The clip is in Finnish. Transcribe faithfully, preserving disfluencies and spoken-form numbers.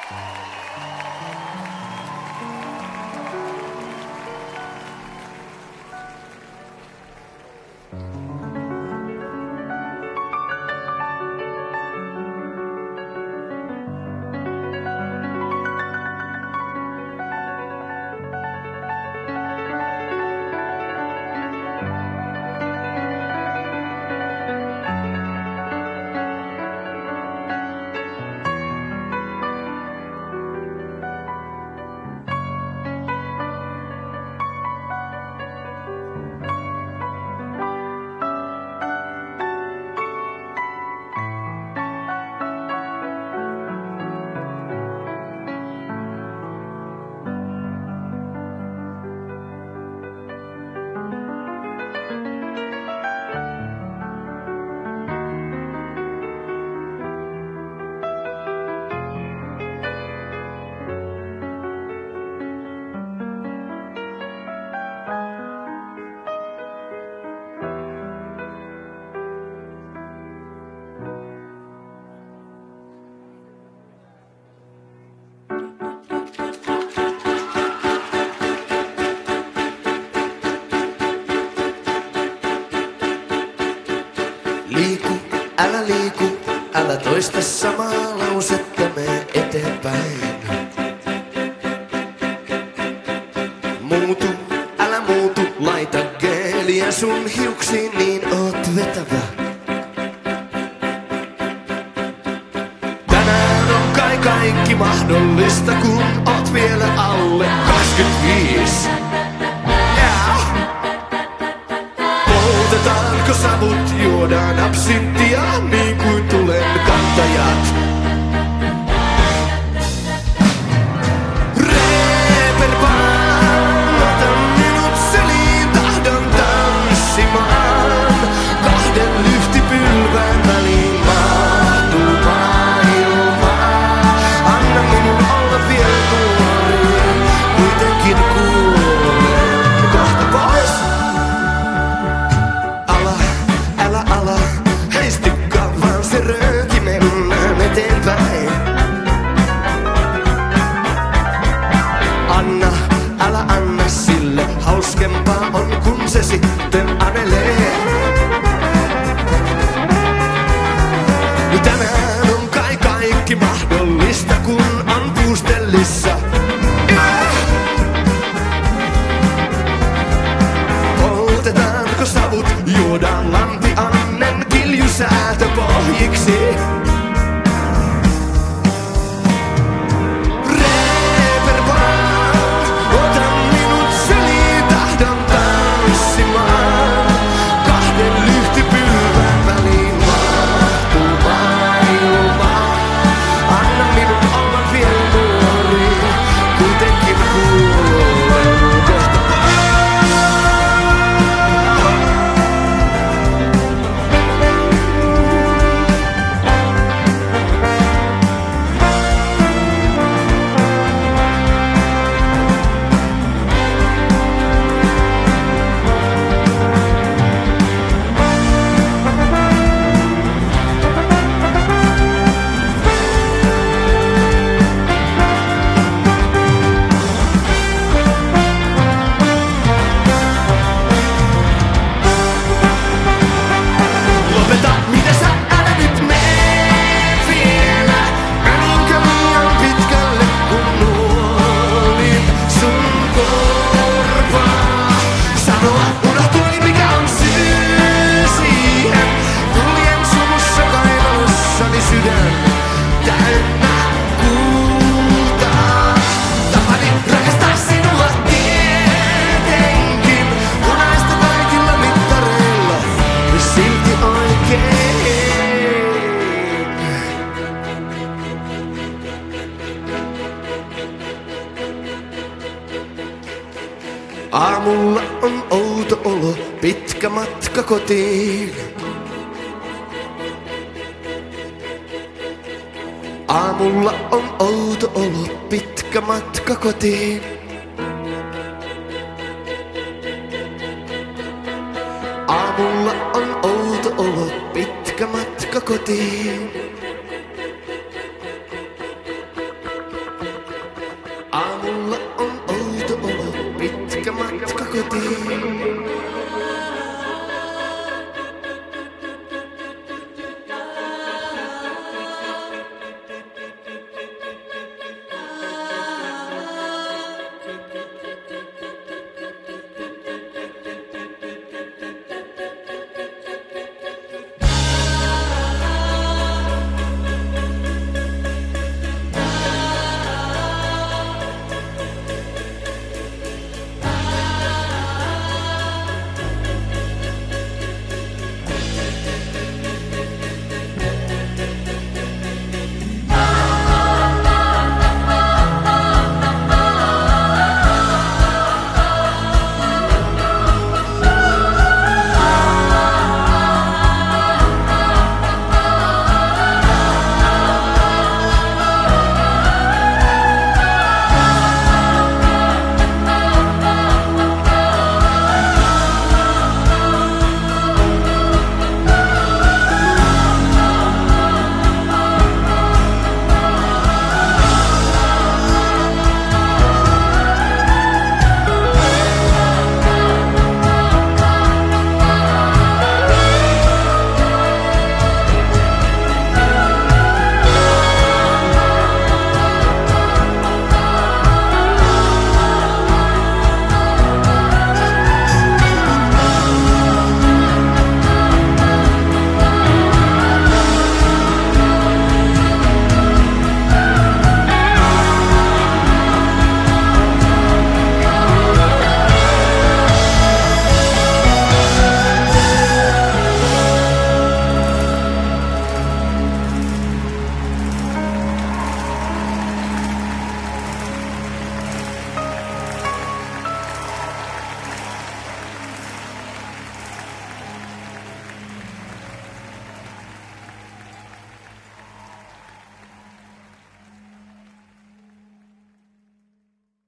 Liiku, älä liiku, älä toista samaa lausetta, mene eteenpäin. Muutu, älä muutu, laita geeliä sun hiuksiin, niin oot vetävä. Tänään on kai kaikki mahdollista, kun oot vielä alle kaksikymmentäviisi. Poltetaanko savut, juodaan absinttia, niin kuin tulen kantajat. Reeperbaan, ota minut seliin, tahdon tanssimaan. Kahden lyhtipylvään väliin mahtuu maailmaa. Anna minun olla vielä nuori, kuitenkin kuulen kohta pois. Anna, älä anna sille, hauskempaa on kun se sitten anelee. Tänään on kai kaikki mahdollista, kun on puustellissa. Poltetaanko savut, juodaan lampiannen kiljusäätö pohjiksi. Aamulla on outo olo, pitkä matka kotiin. Aamulla on outo olo, pitkä matka kotiin. Aamulla on outo olo, pitkä matka kotiin. kotiin.